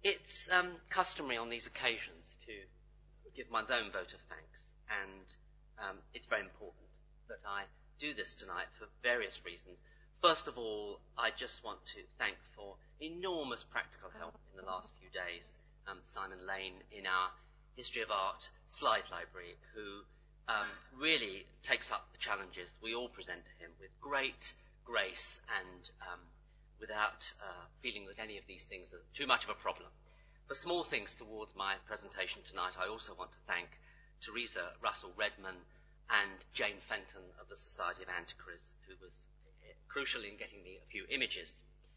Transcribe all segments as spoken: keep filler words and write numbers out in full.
It's um, customary on these occasions to give one's own vote of thanks, and um, it's very important that I do this tonight for various reasons. First of all, I just want to thank for enormous practical help in the last few days um, Simon Lane in our History of Art slide library, who um, really takes up the challenges we all present to him with great grace and um, without uh, feeling that any of these things are too much of a problem. For small things towards my presentation tonight, I also want to thank Teresa Russell-Redman and Jane Fenton of the Society of Antiquaries, who was crucial in getting me a few images.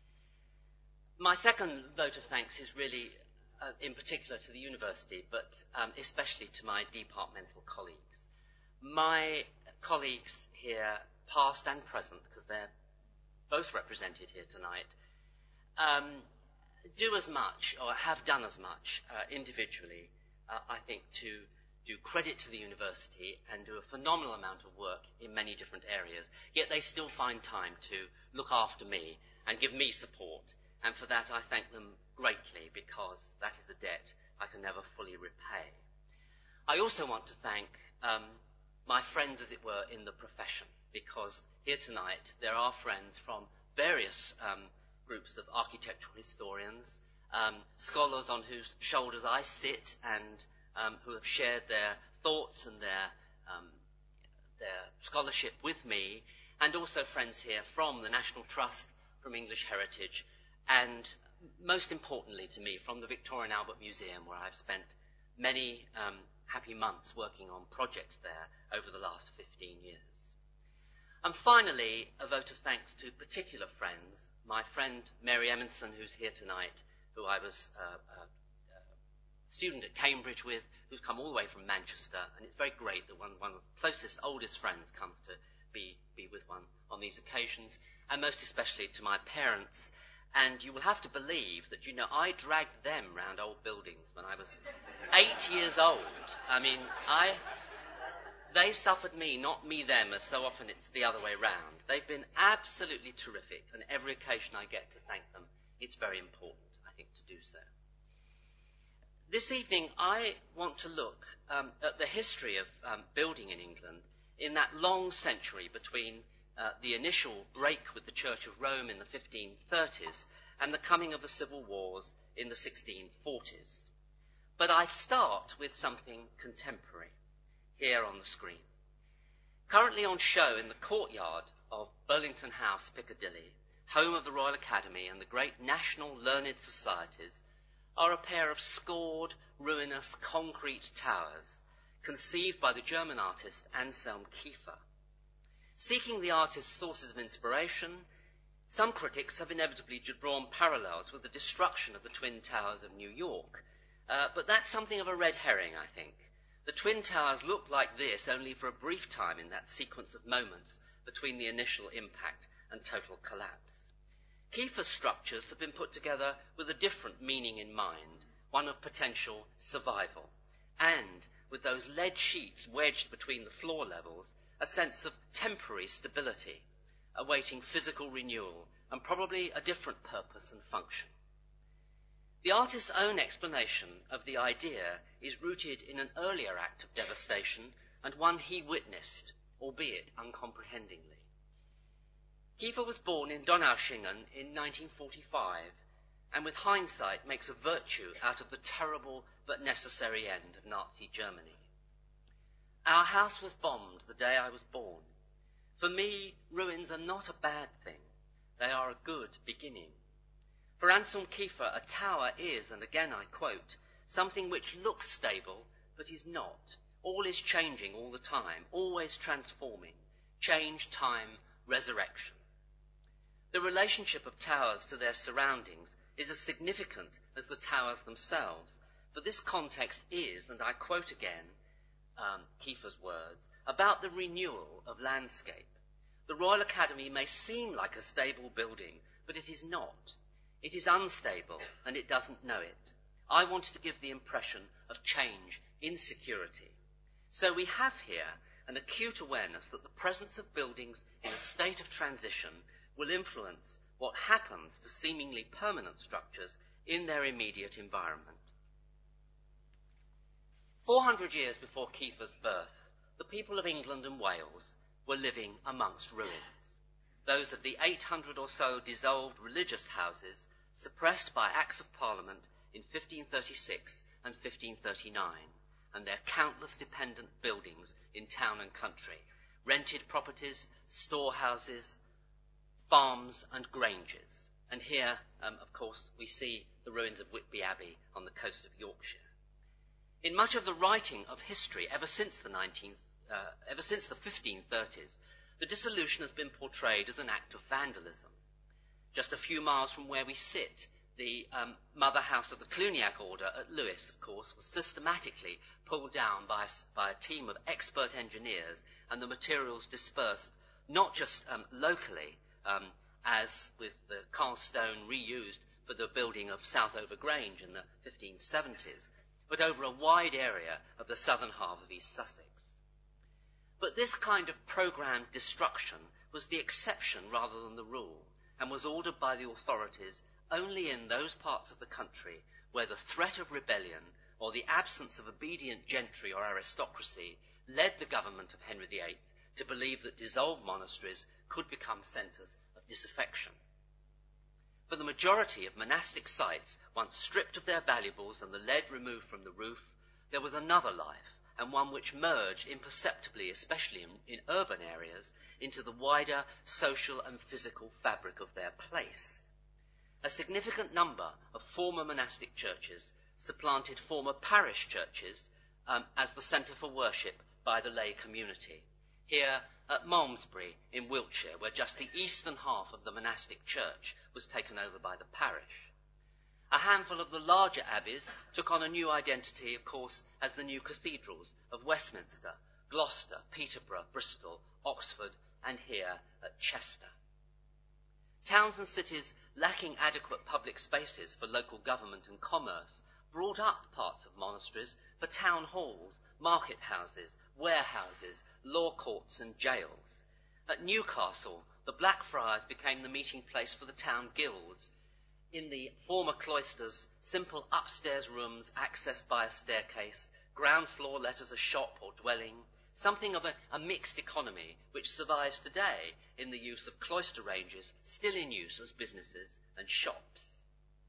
My second vote of thanks is really uh, in particular to the university, but um, especially to my departmental colleagues. My colleagues here, past and present, because they're both represented here tonight, um, do as much, or have done as much uh, individually, uh, I think, to do credit to the university and do a phenomenal amount of work in many different areas, yet they still find time to look after me and give me support. And for that, I thank them greatly, because that is a debt I can never fully repay. I also want to thank um, my friends, as it were, in the profession, because here tonight there are friends from various um, groups of architectural historians, um, scholars on whose shoulders I sit and um, who have shared their thoughts and their, um, their scholarship with me, and also friends here from the National Trust, from English Heritage, and most importantly to me, from the Victoria and Albert Museum, where I've spent many um, happy months working on projects there over the last fifteen years. And finally, a vote of thanks to particular friends. My friend Mary Eminson, who's here tonight, who I was uh, a, a student at Cambridge with, who's come all the way from Manchester, and it's very great that one, one of the closest, oldest friends comes to be, be with one on these occasions, and most especially to my parents. And you will have to believe that, you know, I dragged them round old buildings when I was eight years old. I mean, I... They suffered me, not me them, as so often it's the other way round. They've been absolutely terrific, and every occasion I get to thank them, it's very important, I think, to do so. This evening, I want to look um, at the history of um, building in England in that long century between uh, the initial break with the Church of Rome in the fifteen thirties and the coming of the civil wars in the sixteen forties. But I start with something contemporary, here on the screen. Currently on show in the courtyard of Burlington House, Piccadilly, home of the Royal Academy and the great national learned societies, are a pair of scored, ruinous concrete towers conceived by the German artist Anselm Kiefer. Seeking the artist's sources of inspiration, some critics have inevitably drawn parallels with the destruction of the Twin Towers of New York, uh, but that's something of a red herring, I think. The Twin Towers looked like this only for a brief time in that sequence of moments between the initial impact and total collapse. Kiefer's structures have been put together with a different meaning in mind, one of potential survival, and with those lead sheets wedged between the floor levels, a sense of temporary stability, awaiting physical renewal and probably a different purpose and function. The artist's own explanation of the idea is rooted in an earlier act of devastation and one he witnessed, albeit uncomprehendingly. Kiefer was born in Donaueschingen in nineteen forty-five, and with hindsight makes a virtue out of the terrible but necessary end of Nazi Germany. Our house was bombed the day I was born. For me, ruins are not a bad thing. They are a good beginning. For Anselm Kiefer, a tower is, and again I quote, something which looks stable, but is not. All is changing all the time, always transforming. Change, time, resurrection. The relationship of towers to their surroundings is as significant as the towers themselves, for this context is, and I quote again um, Kiefer's words, about the renewal of landscape. The Royal Academy may seem like a stable building, but it is not. It is unstable, and it doesn't know it. I wanted to give the impression of change, insecurity. So we have here an acute awareness that the presence of buildings in a state of transition will influence what happens to seemingly permanent structures in their immediate environment. Four hundred years before Kiefer's birth, the people of England and Wales were living amongst ruins, those of the eight hundred or so dissolved religious houses suppressed by Acts of Parliament in fifteen thirty-six and fifteen thirty-nine, and their countless dependent buildings in town and country, rented properties, storehouses, farms and granges. And here, um, of course, we see the ruins of Whitby Abbey on the coast of Yorkshire. In much of the writing of history ever since the nineteenth, uh, ever since the fifteen thirties, the dissolution has been portrayed as an act of vandalism. Just a few miles from where we sit, the um, mother house of the Cluniac order at Lewes, of course, was systematically pulled down by a, by a team of expert engineers, and the materials dispersed not just um, locally, um, as with the Carl Stone reused for the building of Southover Grange in the fifteen seventies, but over a wide area of the southern half of East Sussex. But this kind of programmed destruction was the exception rather than the rule, and was ordered by the authorities only in those parts of the country where the threat of rebellion or the absence of obedient gentry or aristocracy led the government of Henry the Eighth to believe that dissolved monasteries could become centres of disaffection. For the majority of monastic sites, once stripped of their valuables and the lead removed from the roof, there was another life, and one which merged imperceptibly, especially in, in urban areas, into the wider social and physical fabric of their place. A significant number of former monastic churches supplanted former parish churches um, as the centre for worship by the lay community. Here at Malmesbury in Wiltshire, where just the eastern half of the monastic church was taken over by the parish. A handful of the larger abbeys took on a new identity, of course, as the new cathedrals of Westminster, Gloucester, Peterborough, Bristol, Oxford, and here at Chester. Towns and cities lacking adequate public spaces for local government and commerce brought up parts of monasteries for town halls, market houses, warehouses, law courts and jails. At Newcastle, the Blackfriars became the meeting place for the town guilds. In the former cloisters, simple upstairs rooms accessed by a staircase, ground floor let as a shop or dwelling, something of a, a mixed economy which survives today in the use of cloister ranges, still in use as businesses and shops.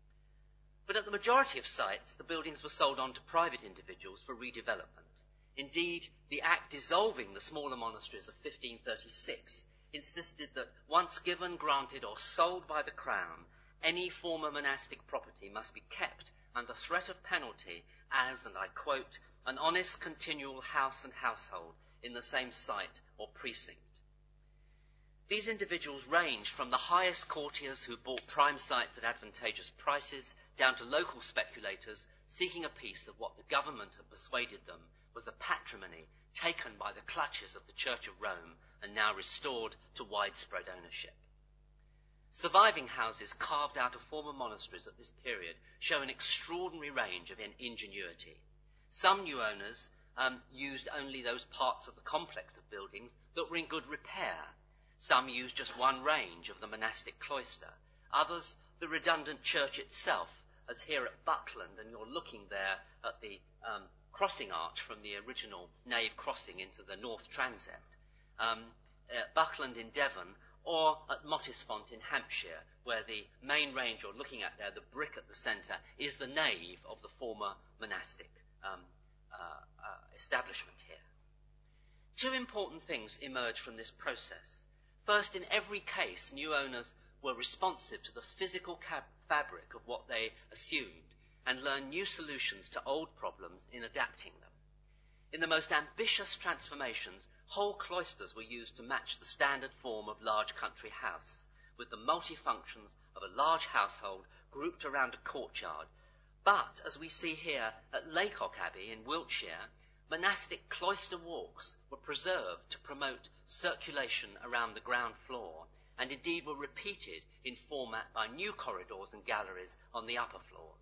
But at the majority of sites, the buildings were sold on to private individuals for redevelopment. Indeed, the Act dissolving the smaller monasteries of fifteen thirty-six insisted that once given, granted, or sold by the Crown, any former monastic property must be kept under threat of penalty as, and I quote, an honest continual house and household in the same site or precinct. These individuals ranged from the highest courtiers who bought prime sites at advantageous prices down to local speculators seeking a piece of what the government had persuaded them was a patrimony taken by the clutches of the Church of Rome and now restored to widespread ownership. Surviving houses carved out of former monasteries at this period show an extraordinary range of ingenuity. Some new owners um, used only those parts of the complex of buildings that were in good repair. Some used just one range of the monastic cloister. Others, the redundant church itself, as here at Buckland, and you're looking there at the um, crossing arch from the original nave crossing into the north transept. Um, at Buckland in Devon, or at Mottisfont in Hampshire, where the main range you're looking at there, the brick at the centre, is the nave of the former monastic um, uh, uh, establishment here. Two important things emerge from this process. First, in every case, new owners were responsive to the physical cab- fabric of what they assumed and learned new solutions to old problems in adapting them. In the most ambitious transformations, whole cloisters were used to match the standard form of large country house, with the multifunctions of a large household grouped around a courtyard. But, as we see here at Laycock Abbey in Wiltshire, monastic cloister walks were preserved to promote circulation around the ground floor, and indeed were repeated in format by new corridors and galleries on the upper floors.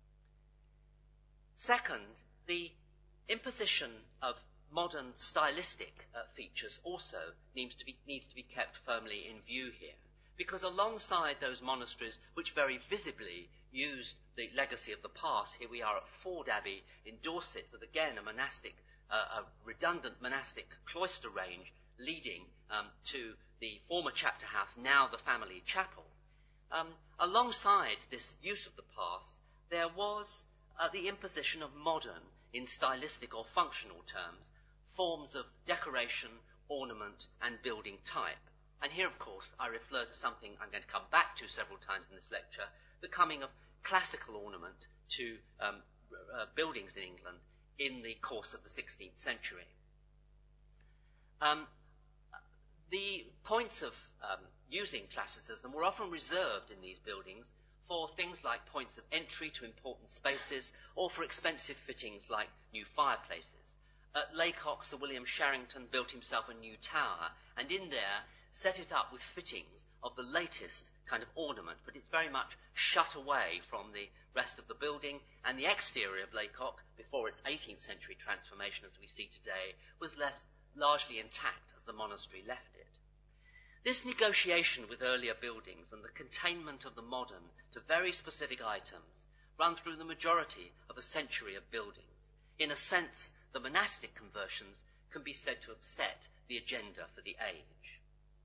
Second, the imposition of modern stylistic uh, features also needs to be, needs to be kept firmly in view here. Because alongside those monasteries which very visibly used the legacy of the past, here we are at Ford Abbey in Dorset with again a monastic, uh, a redundant monastic cloister range leading um, to the former chapter house, now the family chapel. Um, alongside this use of the past, there was uh, the imposition of modern, in stylistic or functional terms, forms of decoration, ornament, and building type. And here, of course, I refer to something I'm going to come back to several times in this lecture, the coming of classical ornament to um, uh, buildings in England in the course of the sixteenth century. Um, the points of um, using classicism were often reserved in these buildings for things like points of entry to important spaces or for expensive fittings like new fireplaces. At Laycock, Sir William Sharrington built himself a new tower, and in there set it up with fittings of the latest kind of ornament, but it's very much shut away from the rest of the building, and the exterior of Laycock, before its eighteenth century transformation as we see today, was left largely intact as the monastery left it. This negotiation with earlier buildings and the containment of the modern to very specific items run through the majority of a century of buildings. In a sense, the monastic conversions can be said to have set the agenda for the age.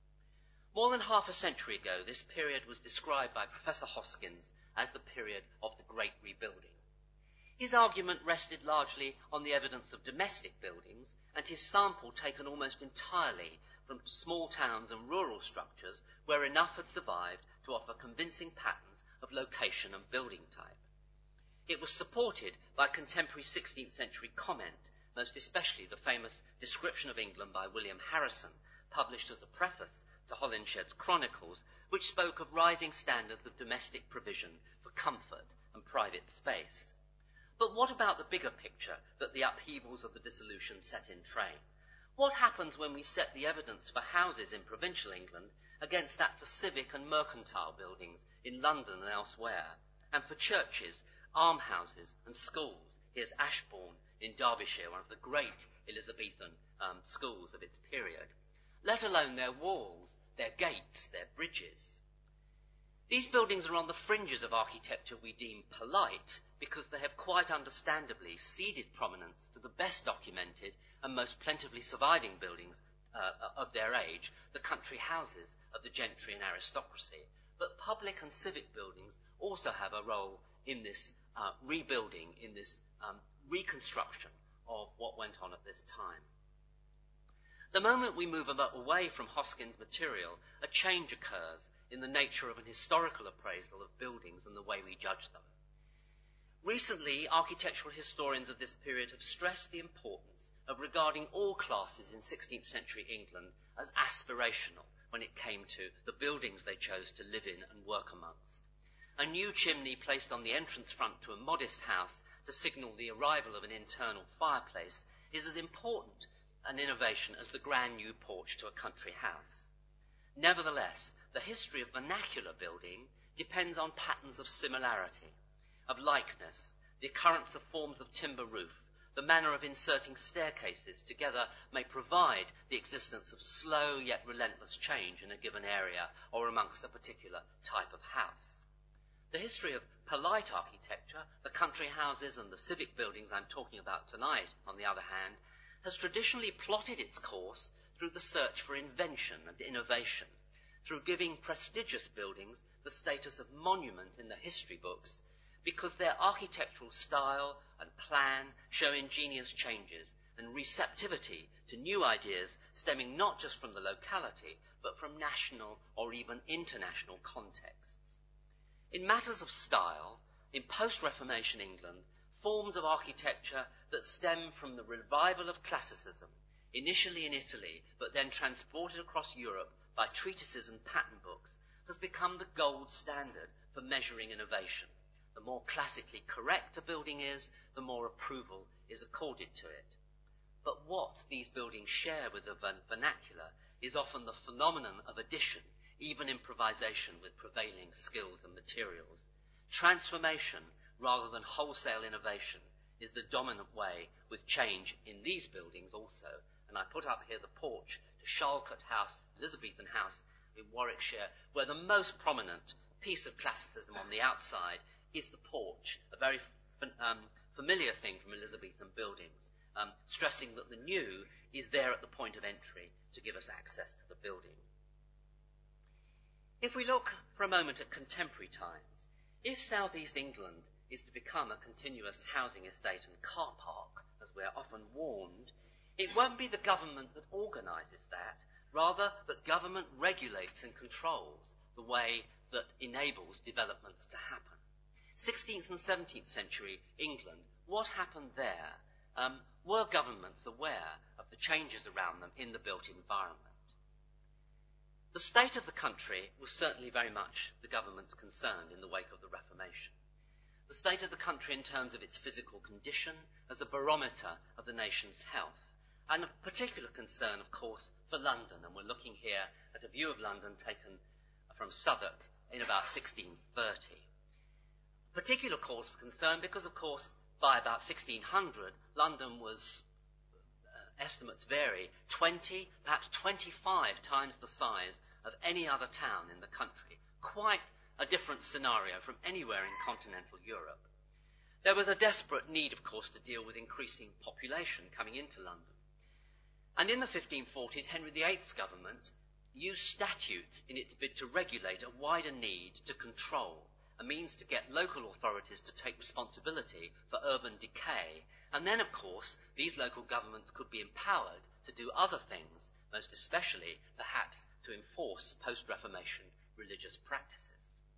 More than half a century ago, this period was described by Professor Hoskins as the period of the Great Rebuilding. His argument rested largely on the evidence of domestic buildings, and his sample taken almost entirely from small towns and rural structures where enough had survived to offer convincing patterns of location and building type. It was supported by contemporary sixteenth century comment, most especially the famous Description of England by William Harrison, published as a preface to Holinshed's Chronicles, which spoke of rising standards of domestic provision for comfort and private space. But what about the bigger picture that the upheavals of the dissolution set in train? What happens when we set the evidence for houses in provincial England against that for civic and mercantile buildings in London and elsewhere, and for churches, almshouses and schools? Here's Ashbourne in Derbyshire, one of the great Elizabethan um, schools of its period, let alone their walls, their gates, their bridges. These buildings are on the fringes of architecture we deem polite because they have quite understandably ceded prominence to the best documented and most plentifully surviving buildings uh, of their age, the country houses of the gentry and aristocracy. But public and civic buildings also have a role in this uh, rebuilding, in this um, reconstruction of what went on at this time. The moment we move away from Hoskins' material, a change occurs in the nature of an historical appraisal of buildings and the way we judge them. Recently, architectural historians of this period have stressed the importance of regarding all classes in sixteenth century England as aspirational when it came to the buildings they chose to live in and work amongst. A new chimney placed on the entrance front to a modest house to signal the arrival of an internal fireplace is as important an innovation as the grand new porch to a country house. Nevertheless, the history of vernacular building depends on patterns of similarity, of likeness, the occurrence of forms of timber roof, the manner of inserting staircases together may provide the existence of slow yet relentless change in a given area or amongst a particular type of house. The history of polite architecture, the country houses and the civic buildings I'm talking about tonight, on the other hand, has traditionally plotted its course through the search for invention and innovation, through giving prestigious buildings the status of monument in the history books, because their architectural style and plan show ingenious changes and receptivity to new ideas stemming not just from the locality, but from national or even international contexts. In matters of style, in post-Reformation England, forms of architecture that stem from the revival of classicism, initially in Italy, but then transported across Europe by treatises and pattern books, has become the gold standard for measuring innovation. The more classically correct a building is, the more approval is accorded to it. But what these buildings share with the vernacular is often the phenomenon of addition, even improvisation with prevailing skills and materials. Transformation, rather than wholesale innovation, is the dominant way with change in these buildings also. And I put up here the porch to Charlecote House, Elizabethan House, in Warwickshire, where the most prominent piece of classicism on the outside is the porch, a very um, familiar thing from Elizabethan buildings, um, stressing that the new is there at the point of entry to give us access to the building. If we look for a moment at contemporary times, if South East England is to become a continuous housing estate and car park, as we're often warned, it won't be the government that organises that, rather that government regulates and controls the way that enables developments to happen. sixteenth and seventeenth century England, what happened there? Um, were governments aware of the changes around them in the built environment? The state of the country was certainly very much the government's concern in the wake of the Reformation. The state of the country in terms of its physical condition as a barometer of the nation's health, and of particular concern, of course, for London, and we're looking here at a view of London taken from Southwark in about sixteen thirty. Particular cause for concern because, of course, by about sixteen hundred, London was, uh, estimates vary, twenty, perhaps twenty-five times the size of any other town in the country. Quite a different scenario from anywhere in continental Europe. There was a desperate need, of course, to deal with increasing population coming into London. And in the fifteen forties, Henry the eighth's government used statutes in its bid to regulate a wider need to control, a means to get local authorities to take responsibility for urban decay. And then, of course, these local governments could be empowered to do other things, most especially, perhaps, to enforce post-Reformation religious practices.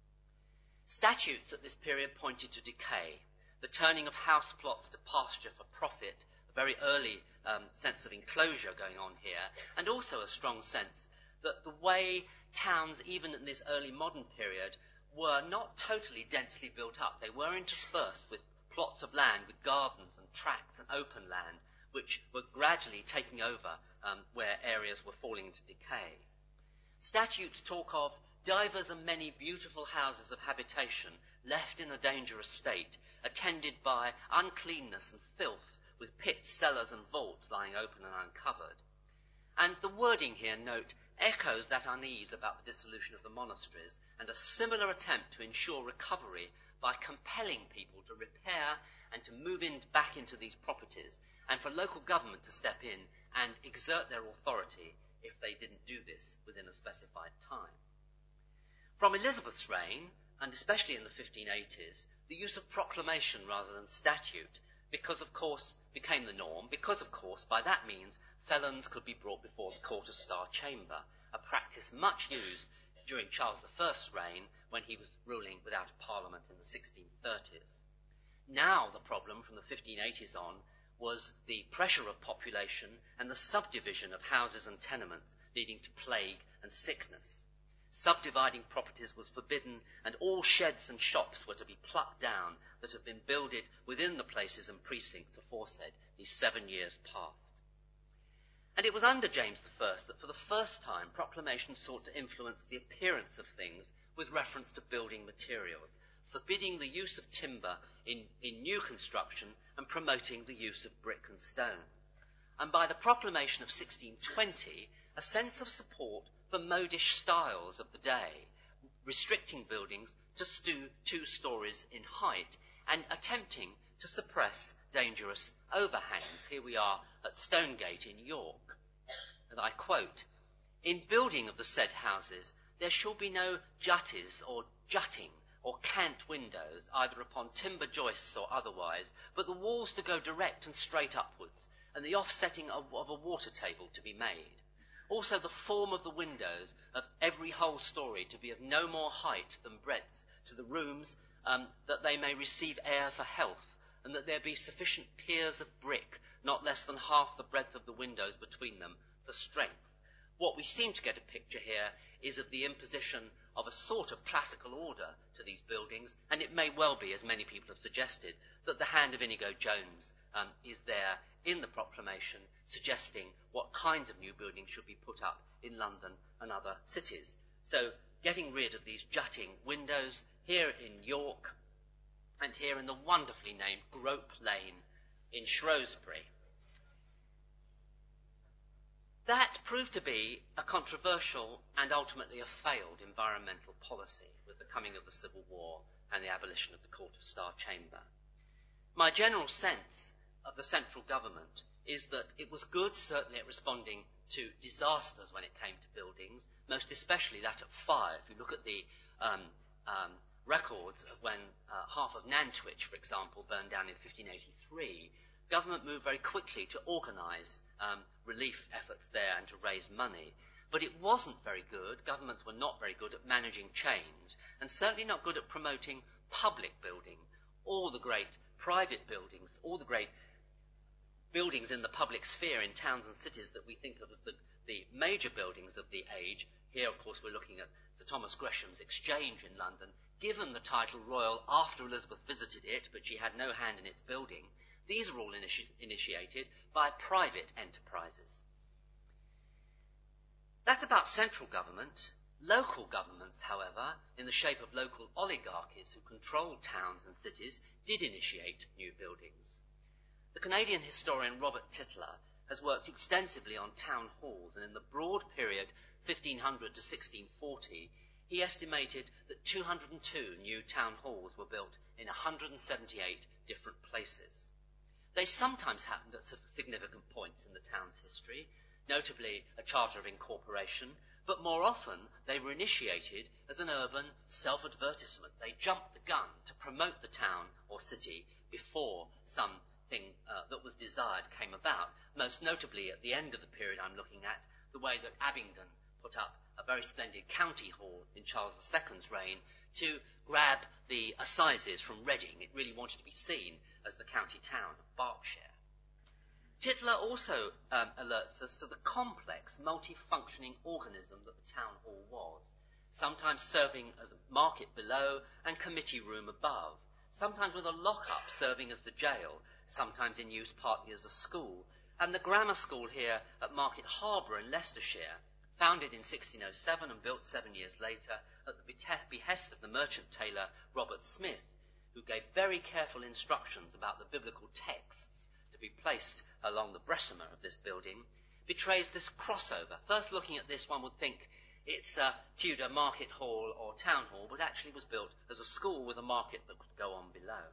Statutes at this period pointed to decay, the turning of house plots to pasture for profit, a very early um, sense of enclosure going on here, and also a strong sense that the way towns, even in this early modern period, were not totally densely built up. They were interspersed with plots of land, with gardens and tracts and open land, which were gradually taking over um, where areas were falling into decay. Statutes talk of divers and many beautiful houses of habitation left in a dangerous state, attended by uncleanness and filth, with pits, cellars and vaults lying open and uncovered. And the wording here, note, echoes that unease about the dissolution of the monasteries and a similar attempt to ensure recovery by compelling people to repair and to move in back into these properties, and for local government to step in and exert their authority if they didn't do this within a specified time. From Elizabeth's reign, and especially in the fifteen eighties, the use of proclamation rather than statute, because of course, became the norm, because of course, by that means, felons could be brought before the Court of Star Chamber, a practice much used during Charles the First's reign when he was ruling without a parliament in the sixteen thirties. Now the problem from the fifteen eighties on was the pressure of population and the subdivision of houses and tenements, leading to plague and sickness. Subdividing properties was forbidden, and all sheds and shops were to be plucked down that had been builded within the places and precincts aforesaid these seven years past. And it was under James the First that for the first time proclamation sought to influence the appearance of things with reference to building materials, forbidding the use of timber in, in new construction and promoting the use of brick and stone. And by the proclamation of sixteen twenty, a sense of support for modish styles of the day, restricting buildings to stu- two stories in height and attempting to suppress dangerous overhangs. Here we are at Stonegate in York. And I quote, "In building of the said houses, there shall be no jutties or jutting or cant windows, either upon timber joists or otherwise, but the walls to go direct and straight upwards, and the offsetting of, of a water table to be made. Also the form of the windows of every whole story to be of no more height than breadth to the rooms, um, that they may receive air for health, and that there be sufficient piers of brick, not less than half the breadth of the windows between them, for strength." What we seem to get a picture here is of the imposition of a sort of classical order to these buildings, and it may well be, as many people have suggested, that the hand of Inigo Jones um, is there in the proclamation, suggesting what kinds of new buildings should be put up in London and other cities. So getting rid of these jutting windows here in York, and here in the wonderfully named Grope Lane in Shrewsbury. That proved to be a controversial and ultimately a failed environmental policy with the coming of the Civil War and the abolition of the Court of Star Chamber. My general sense of the central government is that it was good, certainly, at responding to disasters when it came to buildings, most especially that of fire. If you look at the um, um, records of when uh, half of Nantwich, for example, burned down in fifteen eighty-three, government moved very quickly to organise um, relief efforts there and to raise money. But it wasn't very good. Governments were not very good at managing change, and certainly not good at promoting public building. All the great private buildings, all the great buildings in the public sphere in towns and cities that we think of as the, the major buildings of the age. Here, of course, we're looking at Sir Thomas Gresham's Exchange in London, given the title Royal after Elizabeth visited it, but she had no hand in its building. These are all initi- initiated by private enterprises. That's about central government. Local governments, however, in the shape of local oligarchies who controlled towns and cities, did initiate new buildings. The Canadian historian Robert Tytler has worked extensively on town halls, and in the broad period fifteen hundred to sixteen forty, he estimated that two hundred two new town halls were built in one hundred seventy-eight different places. They sometimes happened at significant points in the town's history, notably a charter of incorporation, but more often they were initiated as an urban self-advertisement. They jumped the gun to promote the town or city before something uh, that was desired came about, most notably at the end of the period I'm looking at, the way that Abingdon put up a very splendid county hall in Charles the Second's reign to grab the assizes from Reading. It really wanted to be seen as the county town of Berkshire. Tytler also um, alerts us to the complex, multifunctioning organism that the town hall was, sometimes serving as a market below and committee room above, sometimes with a lock-up serving as the jail, sometimes in use partly as a school, and the grammar school here at Market Harbour in Leicestershire, founded in sixteen oh seven and built seven years later at the behest of the merchant tailor Robert Smith, who gave very careful instructions about the biblical texts to be placed along the bressumer of this building, betrays this crossover. First looking at this, one would think it's a Tudor market hall or town hall, but actually was built as a school with a market that could go on below.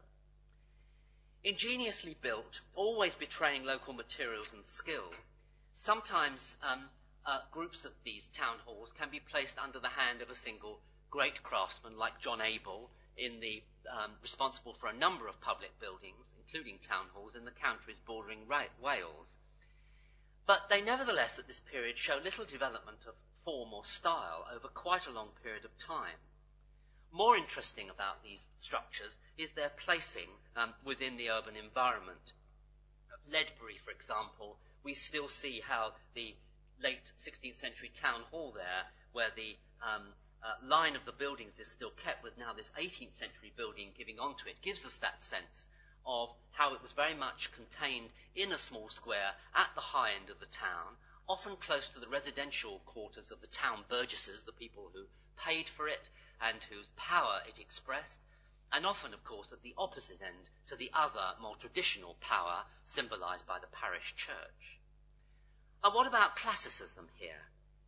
Ingeniously built, always betraying local materials and skill, sometimes um, uh, groups of these town halls can be placed under the hand of a single great craftsman like John Abel, in the um, responsible for a number of public buildings, including town halls, in the counties bordering Ra- Wales. But they nevertheless, at this period, show little development of form or style over quite a long period of time. More interesting about these structures is their placing um, within the urban environment. At Ledbury, for example, we still see how the late sixteenth century town hall there, where the um, uh, line of the buildings is still kept, with now this eighteenth century building giving onto it, gives us that sense of how it was very much contained in a small square at the high end of the town, often close to the residential quarters of the town burgesses, the people who paid for it and whose power it expressed, and often, of course, at the opposite end to the other, more traditional power symbolized by the parish church. And what about classicism here?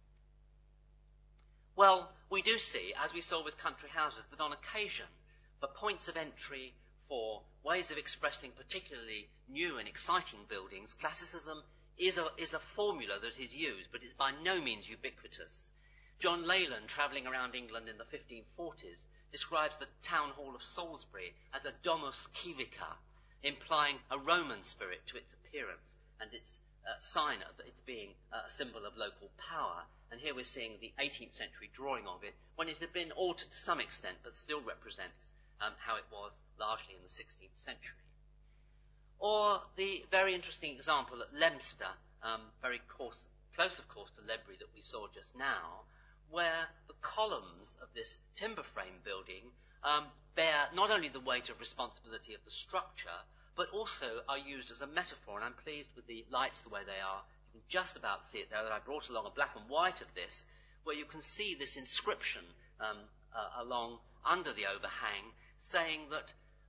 Well, we do see, as we saw with country houses, that on occasion, for points of entry, for ways of expressing particularly new and exciting buildings, classicism is a, is a formula that is used, but it's by no means ubiquitous. John Leyland, travelling around England in the fifteen forties, describes the town hall of Salisbury as a domus civica, implying a Roman spirit to its appearance and its uh, sign of its being uh, a symbol of local power. And here we're seeing the eighteenth century drawing of it, when it had been altered to some extent, but still represents um, how it was largely in the sixteenth century. Or the very interesting example at Leominster, um, very close, close of course to Ledbury that we saw just now, where the columns of this timber frame building um, bear not only the weight of responsibility of the structure, but also are used as a metaphor. And I'm pleased with the lights the way they are. You can just about see it there, that I brought along a black and white of this, where you can see this inscription um, uh, along under the overhang, saying that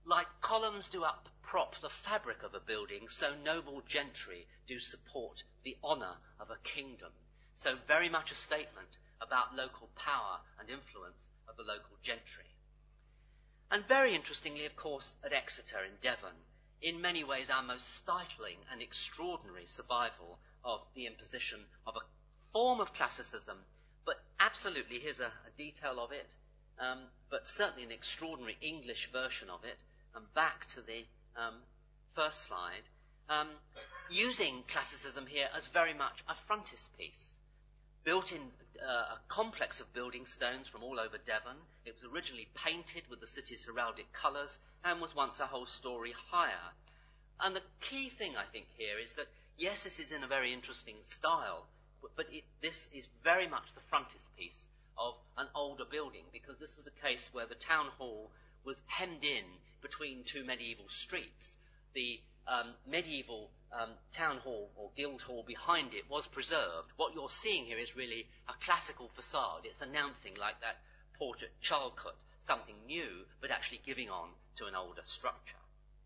Like columns do up prop the fabric of a building, so noble gentry do support the honour of a kingdom. So very much a statement about local power and influence of the local gentry. And very interestingly, of course, at Exeter in Devon, in many ways our most startling and extraordinary survival of the imposition of a form of classicism, but absolutely, here's a, a detail of it, um, but certainly an extraordinary English version of it, and back to the um, first slide, um, using classicism here as very much a frontispiece. Built in uh, a complex of building stones from all over Devon. It was originally painted with the city's heraldic colours and was once a whole story higher. And the key thing, I think, here is that, yes, this is in a very interesting style, but, but it, this is very much the frontispiece of an older building, because this was a case where the town hall was hemmed in between two medieval streets. The um, medieval um, town hall or guild hall behind it was preserved. What you're seeing here is really a classical facade. It's announcing, like that portrait Charlecote, something new, but actually giving on to an older structure.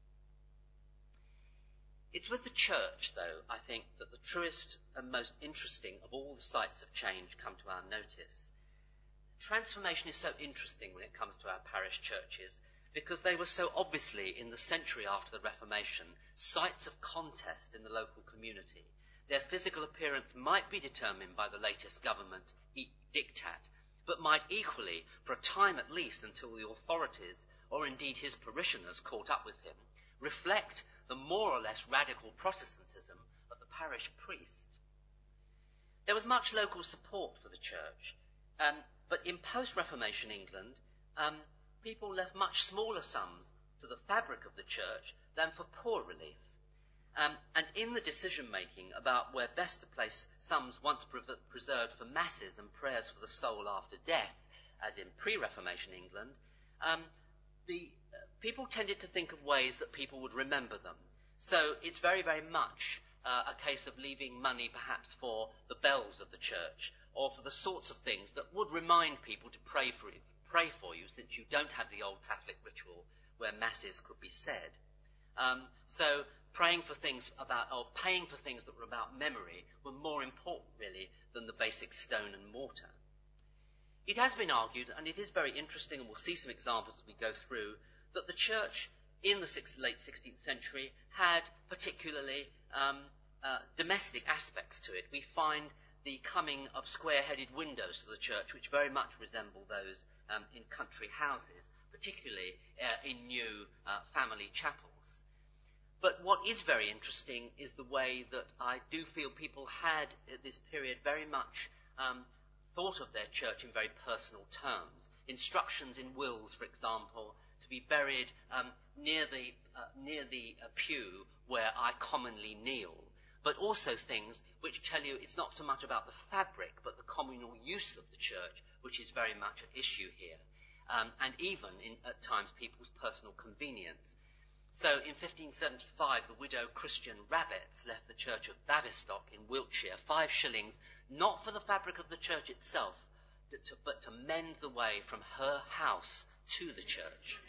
It's with the church, though, I think, that the truest and most interesting of all the sites of change come to our notice. Transformation is so interesting when it comes to our parish churches, because they were so obviously, in the century after the Reformation, sites of contest in the local community. Their physical appearance might be determined by the latest government diktat, but might equally, for a time at least until the authorities, or indeed his parishioners, caught up with him, reflect the more or less radical Protestantism of the parish priest. There was much local support for the church, um, but in post-Reformation England, um, people left much smaller sums to the fabric of the church than for poor relief. Um, and in the decision-making about where best to place sums once pre- preserved for masses and prayers for the soul after death, as in pre-Reformation England, um, the uh, people tended to think of ways that people would remember them. So it's very, very much uh, a case of leaving money perhaps for the bells of the church, or for the sorts of things that would remind people to pray for you, pray for you, since you don't have the old Catholic ritual where masses could be said. Um, so praying for things about, or paying for things that were about memory, were more important, really, than the basic stone and mortar. It has been argued, and it is very interesting, and we'll see some examples as we go through, that the church in the six, late sixteenth century had particularly um, uh, domestic aspects to it. We find the coming of square-headed windows to the church, which very much resemble those um, in country houses, particularly uh, in new uh, family chapels. But what is very interesting is the way that I do feel people had at this period very much um, thought of their church in very personal terms. Instructions in wills, for example, to be buried um, near the, uh, near the uh, pew where I commonly kneel. But also things which tell you it's not so much about the fabric, but the communal use of the church, which is very much at issue here. Um, and even, in, at times, people's personal convenience. So in fifteen seventy-five, the widow Christian Rabbets left the church of Bavistock in Wiltshire, five shillings, not for the fabric of the church itself, to, to, but to mend the way from her house to the church.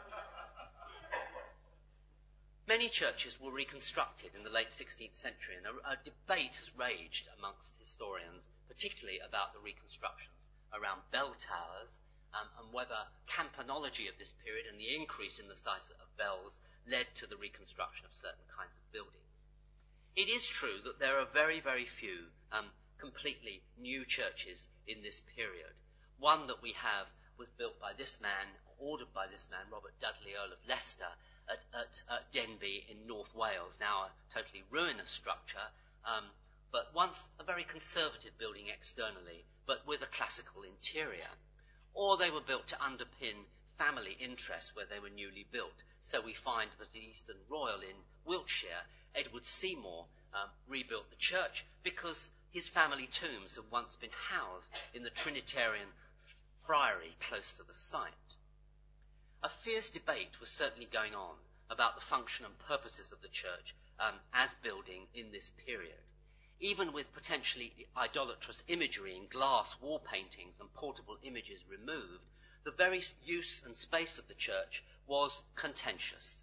Many churches were reconstructed in the late sixteenth century, and a, a debate has raged amongst historians, particularly about the reconstructions around bell towers, um, and whether campanology of this period and the increase in the size of bells led to the reconstruction of certain kinds of buildings. It is true that there are very, very few um, completely new churches in this period. One that we have was built by this man, ordered by this man, Robert Dudley, Earl of Leicester, at, at, at Denbigh in North Wales, now a totally ruinous structure, um, but once a very conservative building externally, but with a classical interior. Or they were built to underpin family interests where they were newly built. So we find that at Easton Royal in Wiltshire, Edward Seymour um, rebuilt the church because his family tombs had once been housed in the Trinitarian friary close to the site. A fierce debate was certainly going on about the function and purposes of the church um, as building in this period. Even with potentially idolatrous imagery in glass wall paintings and portable images removed, the very use and space of the church was contentious.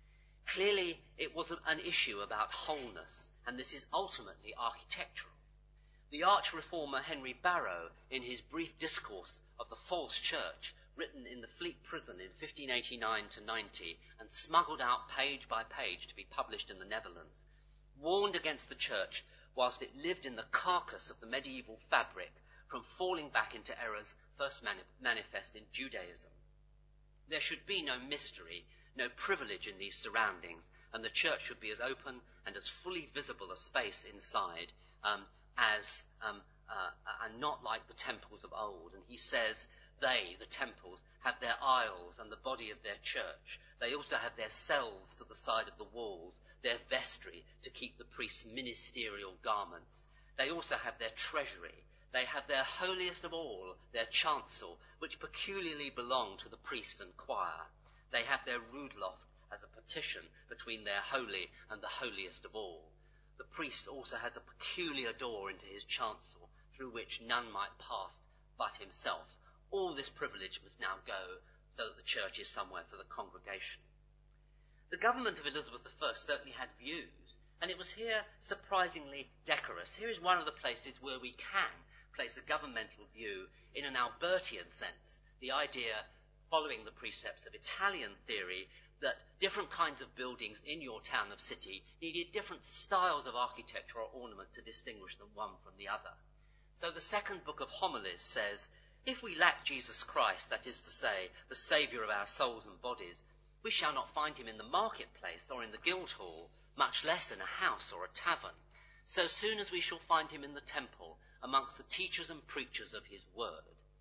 Clearly, it was an issue about wholeness, and this is ultimately architectural. The arch-reformer Henry Barrow, in his brief discourse of the false church, written in the Fleet prison in fifteen eighty-nine to ninety and smuggled out page by page to be published in the Netherlands, warned against the church whilst it lived in the carcass of the medieval fabric from falling back into errors first mani- manifest in Judaism. There should be no mystery, no privilege in these surroundings, and the church should be as open and as fully visible a space inside um, as um, uh, and not like the temples of old. And he says they, the temples, have their aisles and the body of their church. They also have their cells to the side of the walls, their vestry to keep the priests' ministerial garments. They also have their treasury. They have their holiest of all, their chancel, which peculiarly belong to the priest and choir. They have their rood loft as a partition between their holy and the holiest of all. The priest also has a peculiar door into his chancel, through which none might pass but himself. All this privilege must now go, so that the church is somewhere for the congregation. The government of Elizabeth the First certainly had views, and it was here surprisingly decorous. Here is one of the places where we can place a governmental view in an Albertian sense, the idea, following the precepts of Italian theory, that different kinds of buildings in your town of city needed different styles of architecture or ornament to distinguish them one from the other. So the second book of Homilies says, if we lack Jesus Christ, that is to say, the Saviour of our souls and bodies, we shall not find him in the marketplace or in the Guildhall, much less in a house or a tavern, so soon as we shall find him in the temple, amongst the teachers and preachers of his word.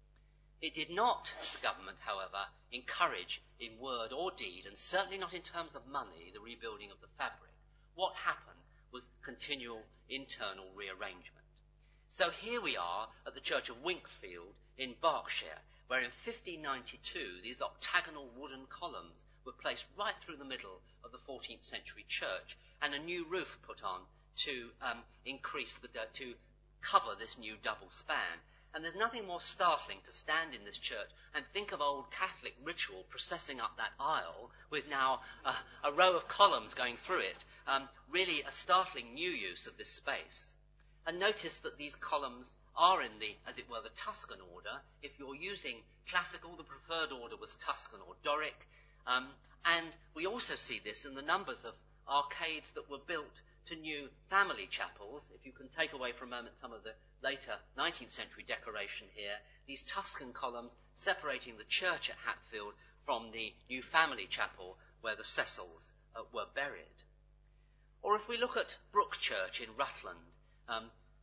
It did not, the government, however, encourage in word or deed, and certainly not in terms of money, the rebuilding of the fabric. What happened was continual internal rearrangement. So here we are at the Church of Winkfield in Berkshire, where in fifteen ninety-two these octagonal wooden columns were placed right through the middle of the fourteenth century church, and a new roof put on to um, increase the to cover this new double span. And there's nothing more startling to stand in this church and think of old Catholic ritual processing up that aisle with now a, a row of columns going through it. Um, really a startling new use of this space. And notice that these columns are in the, as it were, the Tuscan order. If you're using classical, the preferred order was Tuscan or Doric. Um, and we also see this in the numbers of arcades that were built to new family chapels. If you can take away for a moment some of the later nineteenth century decoration here, these Tuscan columns separating the church at Hatfield from the new family chapel where the Cecils uh, were buried. Or if we look at Brook Church in Rutland, um,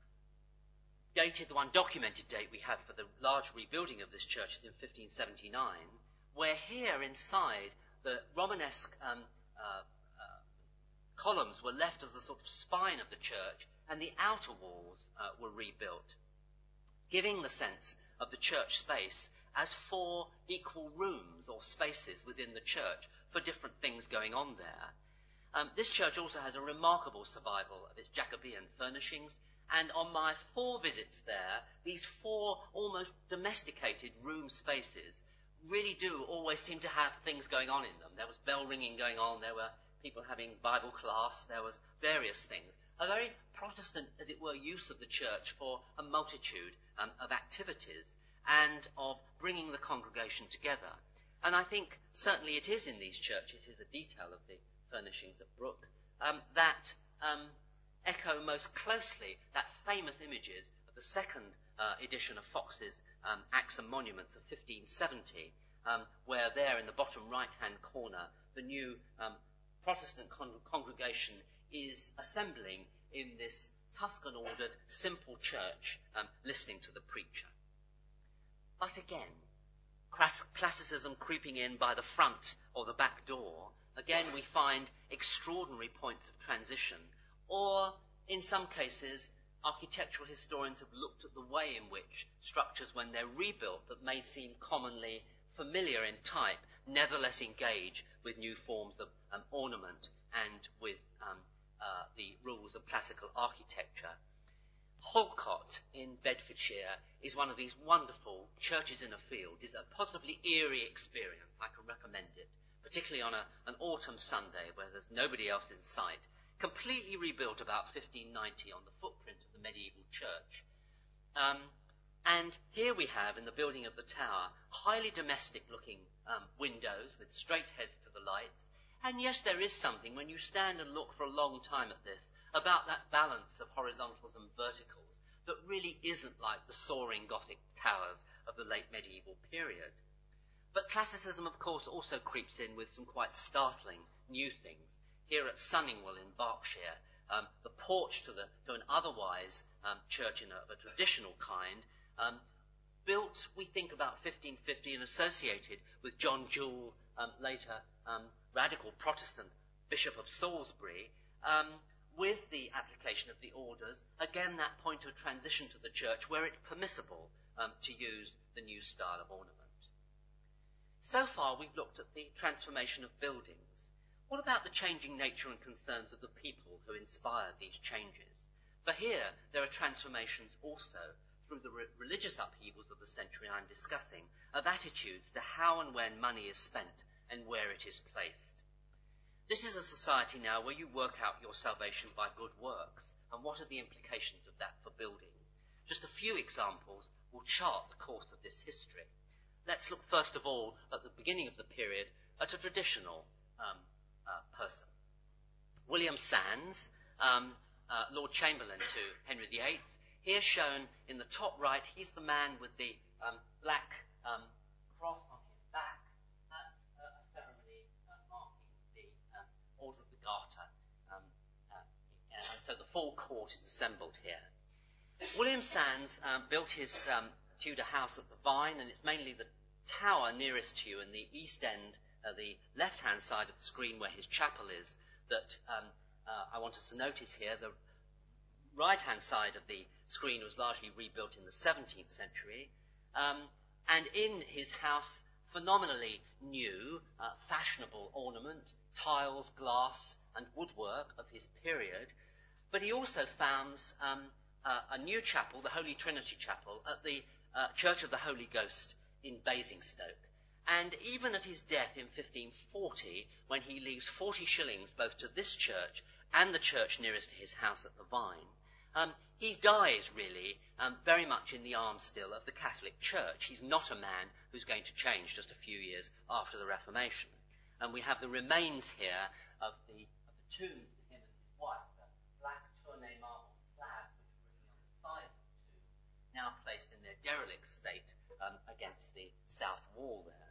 dated, the one documented date we have for the large rebuilding of this church is in fifteen seventy-nine, where here inside the Romanesque um, uh, columns were left as the sort of spine of the church, and the outer walls uh, were rebuilt, giving the sense of the church space as four equal rooms or spaces within the church for different things going on there. Um, this church also has a remarkable survival of its Jacobean furnishings, and on my four visits there, these four almost domesticated room spaces really do always seem to have things going on in them. There was bell ringing going on, there were people having Bible class, there was various things. A very Protestant, as it were, use of the church for a multitude um, of activities and of bringing the congregation together. And I think certainly it is in these churches, it is a detail of the furnishings at Brook, um, that um, echo most closely that famous images of the second uh, edition of Fox's um, Acts and Monuments of fifteen seventy, um, where there in the bottom right-hand corner, the new um, Protestant con- congregation is assembling in this Tuscan-ordered, simple church, um, listening to the preacher. But again, class- classicism creeping in by the front or the back door, again we find extraordinary points of transition, or in some cases, architectural historians have looked at the way in which structures, when they're rebuilt, that may seem commonly familiar in type, nevertheless engage with new forms of um, ornament and with um, uh, the rules of classical architecture. Holcott in Bedfordshire is one of these wonderful churches in a field. It's a positively eerie experience. I can recommend it, particularly on a, an autumn Sunday where there's nobody else in sight. Completely rebuilt about fifteen ninety on the footprint of the medieval church. Um, and here we have, in the building of the tower, highly domestic-looking um, windows with straight heads to the lights. And yes, there is something, when you stand and look for a long time at this, about that balance of horizontals and verticals that really isn't like the soaring Gothic towers of the late medieval period. But classicism, of course, also creeps in with some quite startling new things. Here at Sunningwell in Berkshire, um, the porch to, the, to an otherwise um, church in a, of a traditional kind, um, built, we think, about fifteen fifty and associated with John Jewell, um, later um, radical Protestant Bishop of Salisbury, um, with the application of the orders, again that point of transition to the church where it's permissible um, to use the new style of ornament. So far we've looked at the transformation of buildings. What about the changing nature and concerns of the people who inspired these changes? For here there are transformations also through the re- religious upheavals of the century I'm discussing, of attitudes to how and when money is spent and where it is placed. This is a society now where you work out your salvation by good works, and what are the implications of that for building? Just a few examples will chart the course of this history. Let's look first of all at the beginning of the period at a traditional um, uh, person. William Sands, um, uh, Lord Chamberlain to Henry the Eighth, here shown in the top right. He's the man with the um, black um, cross on his back at uh, a ceremony uh, marking the um, Order of the Garter. Um, uh, and so the full court is assembled here. William Sands um, built his um, Tudor house at the Vine, and it's mainly the tower nearest to you in the east end, uh, the left-hand side of the screen where his chapel is, that um, uh, I want us to notice here. The right-hand side of the screen was largely rebuilt in the seventeenth century, um, and in his house, phenomenally new, uh, fashionable ornament, tiles, glass, and woodwork of his period. But he also founds um, uh, a new chapel, the Holy Trinity Chapel, at the uh, Church of the Holy Ghost in Basingstoke. And even at his death in fifteen forty, when he leaves forty shillings both to this church and the church nearest to his house at the Vine, um, he dies really um, very much in the arms still of the Catholic Church. He's not a man who's going to change just a few years after the Reformation. And we have the remains here of the, of the tombs to him and his wife, the black Tournai marble slabs which were originally on the sides of the tomb, now placed in their derelict state um, against the south wall there.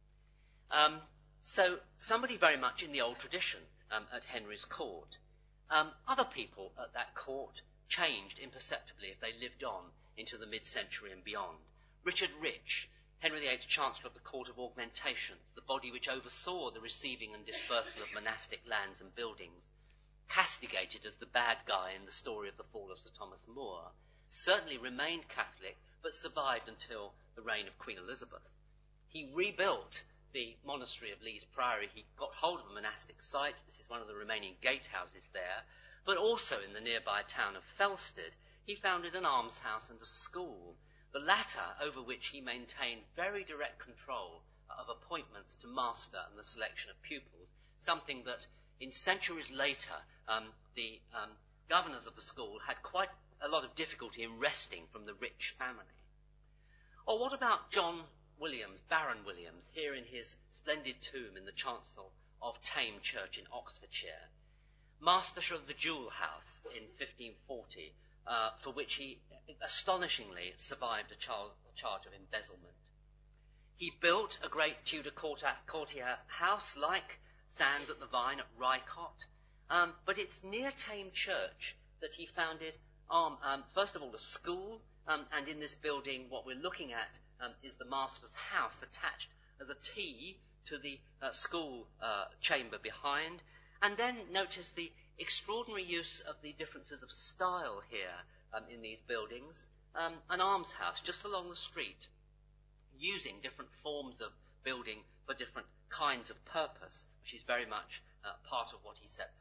Um, so somebody very much in the old tradition um, at Henry's court. Um, other people at that court changed imperceptibly if they lived on into the mid-century and beyond. Richard Rich, Henry the Eighth's Chancellor of the Court of Augmentations, the body which oversaw the receiving and dispersal of monastic lands and buildings, castigated as the bad guy in the story of the fall of Sir Thomas More, certainly remained Catholic but survived until the reign of Queen Elizabeth. He rebuilt the monastery of Lees Priory. He got hold of a monastic site. This is one of the remaining gatehouses there. But also in the nearby town of Felsted, he founded an almshouse and a school, the latter over which he maintained very direct control of appointments to master and the selection of pupils, something that in centuries later um, the um, governors of the school had quite a lot of difficulty in wresting from the rich family. Or what about John Williams, Baron Williams, here in his splendid tomb in the chancel of Tame Church in Oxfordshire, master of the Jewel House in fifteen forty, uh, for which he astonishingly survived a, char- a charge of embezzlement. He built a great Tudor courtier house like Sands at the Vine at Rycott, um, but it's near Tame Church that he founded, um, um, first of all, a school, um, and in this building what we're looking at um, is the master's house attached as a T to the uh, school uh, chamber behind. And then notice the extraordinary use of the differences of style here um, in these buildings. Um, an almshouse just along the street, using different forms of building for different kinds of purpose, which is very much uh, part of what he sets up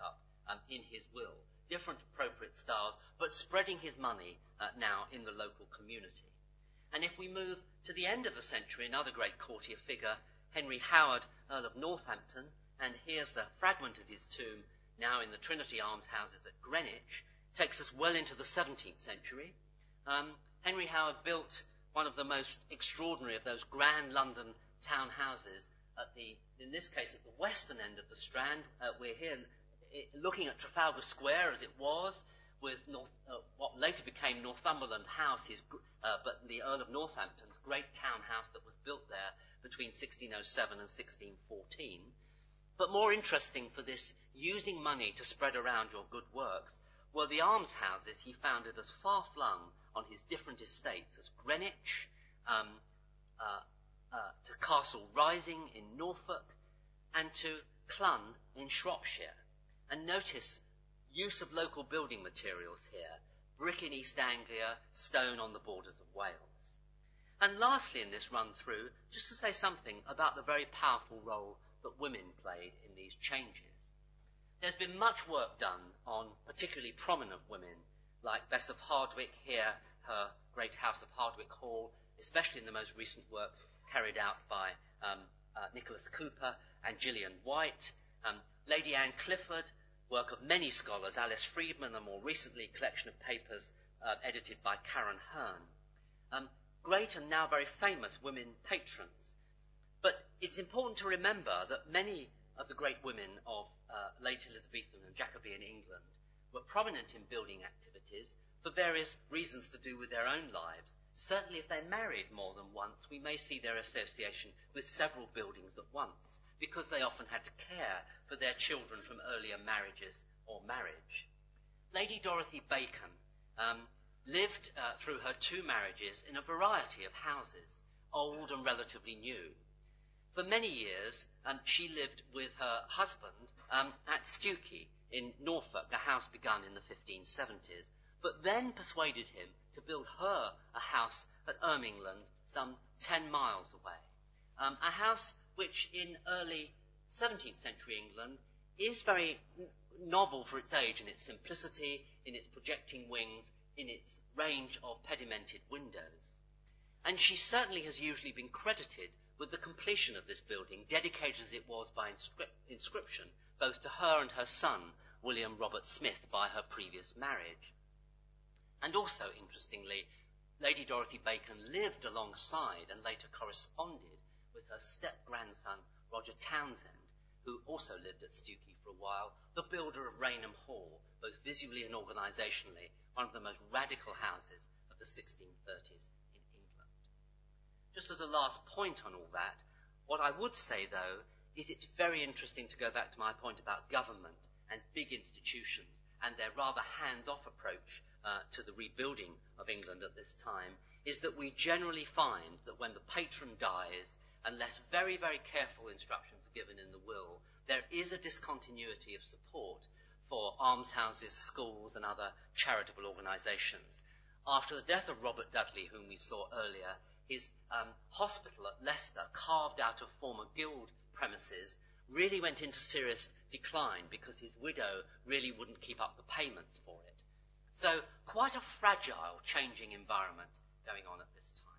um, in his will, different appropriate styles, but spreading his money uh, now in the local community. And if we move to the end of the century, another great courtier figure, Henry Howard, Earl of Northampton, and here's the fragment of his tomb now in the Trinity Almshouses at Greenwich, takes us well into the seventeenth century. Um, Henry Howard built one of the most extraordinary of those grand London townhouses at the, in this case, at the western end of the Strand. Uh, we're here looking at Trafalgar Square as it was, with North, uh, what later became Northumberland House, his, uh, but the Earl of Northampton's great townhouse that was built there between sixteen oh seven and sixteen fourteen. But more interesting for this using money to spread around your good works were the almshouses he founded as far-flung on his different estates as Greenwich, um, uh, uh, to Castle Rising in Norfolk, and to Clun in Shropshire. And notice use of local building materials here, brick in East Anglia, stone on the borders of Wales. And lastly in this run-through, just to say something about the very powerful role that women played in these changes. There's been much work done on particularly prominent women, like Bess of Hardwick here, her great house of Hardwick Hall, especially in the most recent work carried out by um, uh, Nicholas Cooper and Gillian White, um, Lady Anne Clifford, work of many scholars, Alice Friedman, and more recently, collection of papers uh, edited by Karen Hearn. Um, great and now very famous women patrons. But it's important to remember that many of the great women of uh, late Elizabethan and Jacobean England were prominent in building activities for various reasons to do with their own lives. Certainly if they married more than once, we may see their association with several buildings at once, because they often had to care for their children from earlier marriages or marriage. Lady Dorothy Bacon um, lived uh, through her two marriages in a variety of houses, old and relatively new. For many years, um, she lived with her husband um, at Stukey in Norfolk, a house begun in the fifteen seventies, but then persuaded him to build her a house at Ermingland, some ten miles away. Um, a house which in early seventeenth century England is very n- novel for its age in its simplicity, in its projecting wings, in its range of pedimented windows. And she certainly has usually been credited with the completion of this building, dedicated as it was by inscri- inscription, both to her and her son, William Robert Smith, by her previous marriage. And also, interestingly, Lady Dorothy Bacon lived alongside and later corresponded with her step-grandson, Roger Townsend, who also lived at Stukey for a while, the builder of Rainham Hall, both visually and organisationally, one of the most radical houses of the sixteen thirties in England. Just as a last point on all that, what I would say, though, is it's very interesting to go back to my point about government and big institutions and their rather hands-off approach uh, to the rebuilding of England at this time, is that we generally find that when the patron dies, unless very, very careful instructions are given in the will, there is a discontinuity of support for almshouses, schools, and other charitable organisations. After the death of Robert Dudley, whom we saw earlier, his um, hospital at Leicester, carved out of former guild premises, really went into serious decline because his widow really wouldn't keep up the payments for it. So quite a fragile, changing environment going on at this time.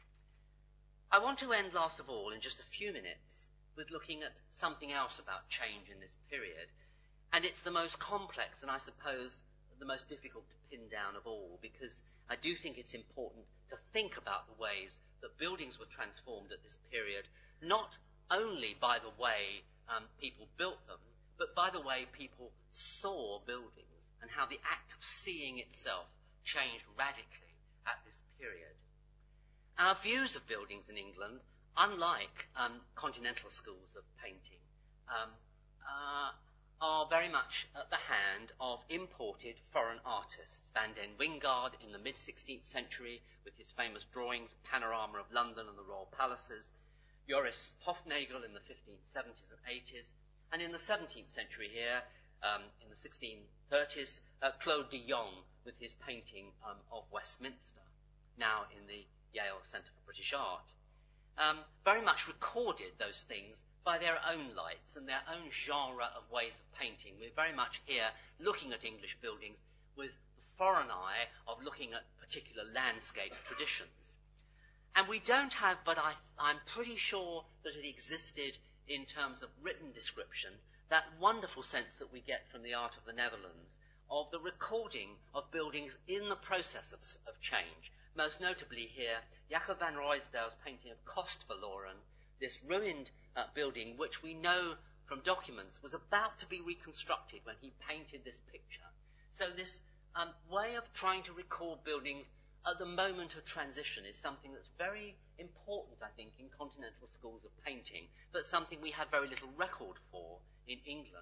I want to end, last of all, in just a few minutes, with looking at something else about change in this period. And it's the most complex and, I suppose, the most difficult to pin down of all, because I do think it's important to think about the ways that buildings were transformed at this period, not only by the way um, people built them, but by the way people saw buildings and how the act of seeing itself changed radically at this period. Our views of buildings in England, unlike um, continental schools of painting, um, uh, are very much at the hand of imported foreign artists. Van den Wingard in the mid-sixteenth century with his famous drawings, Panorama of London and the Royal Palaces, Joris Hofnagel in the fifteen seventies and eighties, and in the seventeenth century here, um, in the sixteen thirties, uh, Claude de Jong with his painting um, of Westminster, now in the Yale Centre for British Art, um, very much recorded those things by their own lights and their own genre of ways of painting. We're very much here looking at English buildings with the foreign eye of looking at particular landscape traditions. And we don't have, but I, I'm pretty sure that it existed in terms of written description, that wonderful sense that we get from the art of the Netherlands of the recording of buildings in the process of, of change. Most notably here, Jacob van Ruysdael's painting of Kostverloren, this ruined uh, building which we know from documents was about to be reconstructed when he painted this picture. So this um, way of trying to record buildings at the moment of transition is something that's very important, I think, in continental schools of painting, but something we have very little record for in England.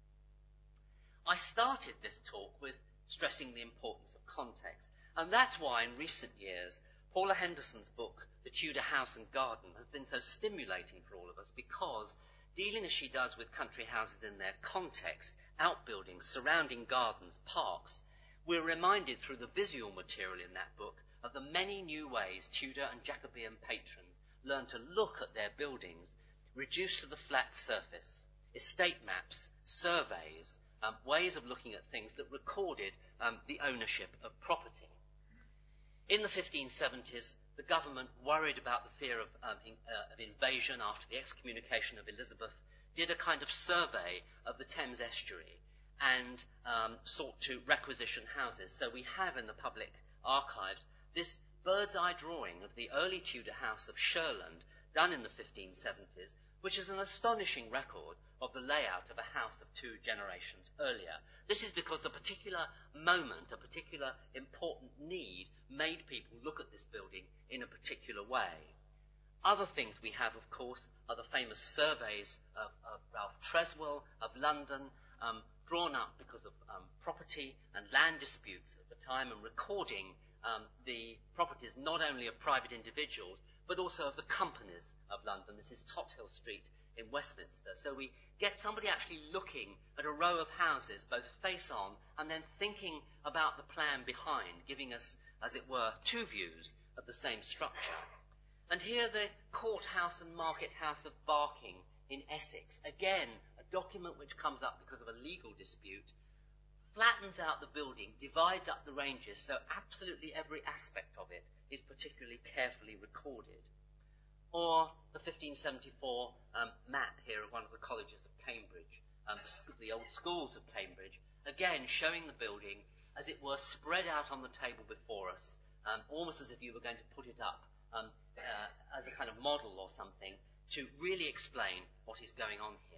I started this talk with stressing the importance of context, and that's why in recent years Paula Henderson's book, The Tudor House and Garden, has been so stimulating for all of us, because dealing as she does with country houses in their context, outbuildings, surrounding gardens, parks, we're reminded through the visual material in that book of the many new ways Tudor and Jacobean patrons learned to look at their buildings reduced to the flat surface, estate maps, surveys, um, ways of looking at things that recorded um, the ownership of property. In the fifteen seventies, the government, worried about the fear of, um, in, uh, of invasion after the excommunication of Elizabeth, did a kind of survey of the Thames estuary and um, sought to requisition houses. So we have in the public archives this bird's eye drawing of the early Tudor house of Shurland, done in the fifteen seventies, which is an astonishing record of the layout of a house of two generations earlier. This is because the particular moment, a particular important need, made people look at this building in a particular way. Other things we have, of course, are the famous surveys of, of Ralph Treswell of London, um, drawn up because of um, property and land disputes at the time, and recording um, the properties not only of private individuals, but also of the companies of London. This is Tothill Street in Westminster. So we get somebody actually looking at a row of houses, both face on, and then thinking about the plan behind, giving us, as it were, two views of the same structure. And here the Courthouse and Market House of Barking in Essex, again, a document which comes up because of a legal dispute, flattens out the building, divides up the ranges, so absolutely every aspect of it is particularly carefully recorded. Or the fifteen seventy-four um, map here of one of the colleges of Cambridge, um, the old schools of Cambridge, again showing the building, as it were, spread out on the table before us, um, almost as if you were going to put it up um, uh, as a kind of model or something to really explain what is going on here.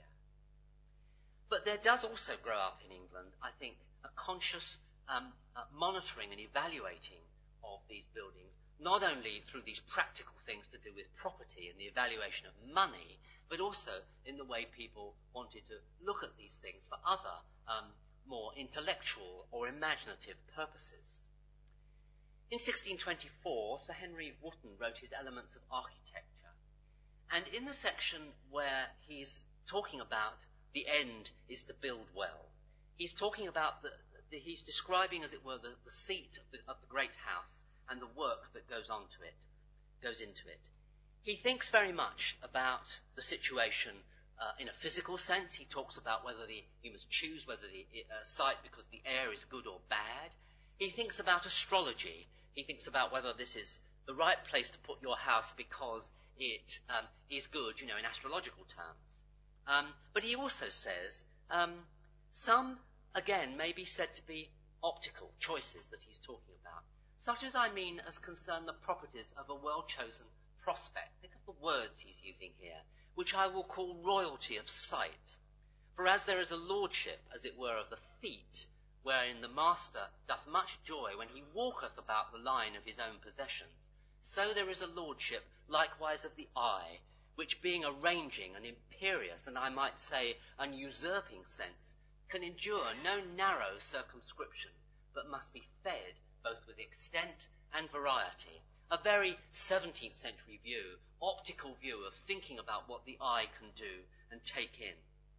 But there does also grow up in England, I think, a conscious um, uh, monitoring and evaluating of these buildings, not only through these practical things to do with property and the evaluation of money, but also in the way people wanted to look at these things for other um, more intellectual or imaginative purposes. In sixteen twenty-four, Sir Henry Wotton wrote his Elements of Architecture, and in the section where he's talking about the end is to build well, he's talking about the, the he's describing, as it were, the, the seat of the, of the great house and the work that goes on to it, goes into it. He thinks very much about the situation uh, in a physical sense. He talks about whether the, you must choose whether the uh, site because the air is good or bad. He thinks about astrology. He thinks about whether this is the right place to put your house because it um, is good, you know, in astrological terms. Um, but he also says um, some, again, may be said to be optical choices that he's talking about, such as, I mean, as concern the properties of a well-chosen prospect. Think of the words he's using here, which I will call royalty of sight. For as there is a lordship, as it were, of the feet, wherein the master doth much joy when he walketh about the line of his own possessions, so there is a lordship likewise of the eye, which being a ranging, an imperious, and I might say an usurping sense, can endure no narrow circumscription, but must be fed both with extent and variety. A very seventeenth century view, optical view of thinking about what the eye can do and take in.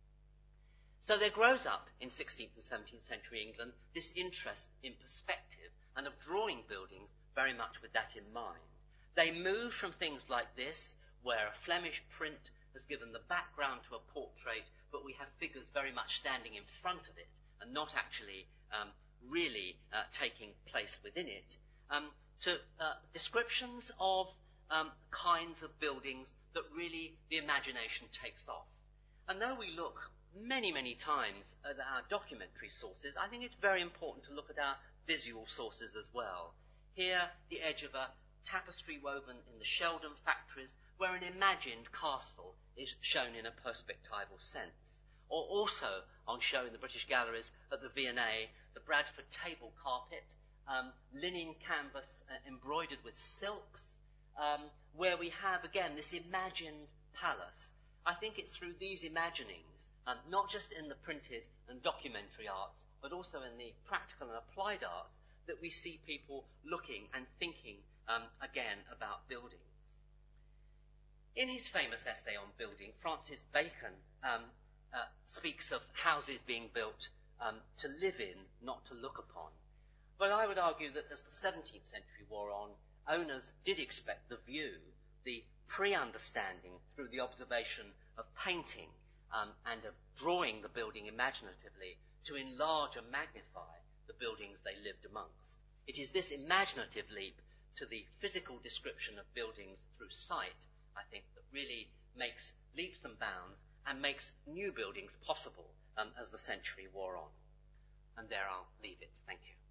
So there grows up in sixteenth and seventeenth century England this interest in perspective and of drawing buildings very much with that in mind. They move from things like this, where a Flemish print has given the background to a portrait, but we have figures very much standing in front of it and not actually um, really uh, taking place within it, um, to uh, descriptions of um, kinds of buildings that really the imagination takes off. And though we look many, many times at our documentary sources, I think it's very important to look at our visual sources as well. Here, the edge of a tapestry woven in the Sheldon factories, where an imagined castle is shown in a perspectival sense. Or also on show in the British galleries at the V and A, the Bradford table carpet, um, linen canvas uh, embroidered with silks, um, where we have, again, this imagined palace. I think it's through these imaginings, um, not just in the printed and documentary arts, but also in the practical and applied arts, that we see people looking and thinking um, again about buildings. In his famous essay on building, Francis Bacon um, uh, speaks of houses being built um, to live in, not to look upon. But I would argue that as the seventeenth century wore on, owners did expect the view, the pre-understanding through the observation of painting um, and of drawing the building imaginatively to enlarge and magnify the buildings they lived amongst. It is this imaginative leap to the physical description of buildings through sight, I think, that really makes leaps and bounds and makes new buildings possible um, as the century wore on. And there I'll leave it. Thank you.